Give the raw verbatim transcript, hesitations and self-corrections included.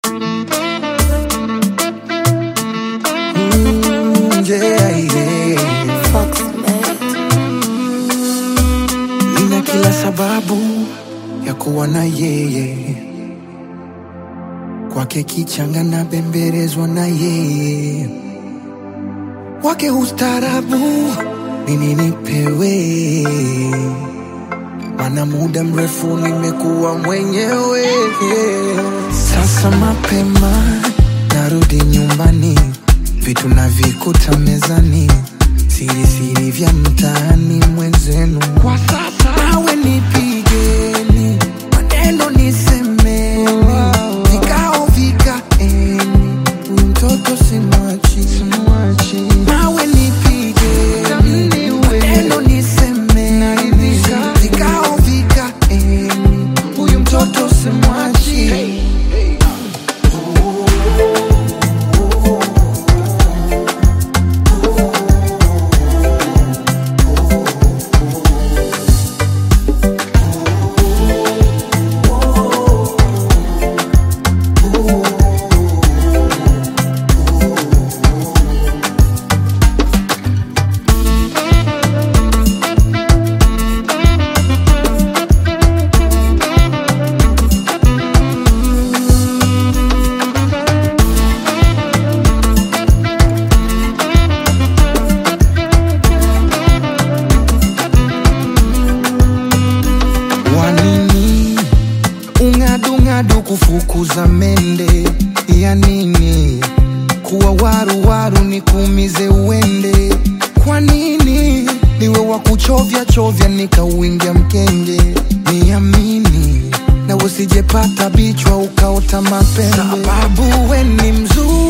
Mm, yeah, yeah. Fox mate. Nina kila sababu ya kuwa na yeye, kwake kichanga na bembelezwa na yeye, wake ustarabu nini nipewe, mana muda mrefu nimekuwa mwenyewe. Sasa mapema narudi nyumbani, vitu navikuta mezani, siri siri vya mtaani mwenzenu. Kwa sasa nawe nipigeni, maneno nisemeni, vikao vikaeni, huyu mtoto simwachi, simwachi. Nawe nipigeni, maneno nisemeni, vikao vikaeni, huyu mtoto simwachi. Ungadu kufukuza mende ya nini? Kuwa waru waru ni kumize uende. Kwa nini niwe wa kuchovya chovya nikauingia mkenge? Niamini na usijepata bichwa ukaota mapembe, sababu we ni mzuri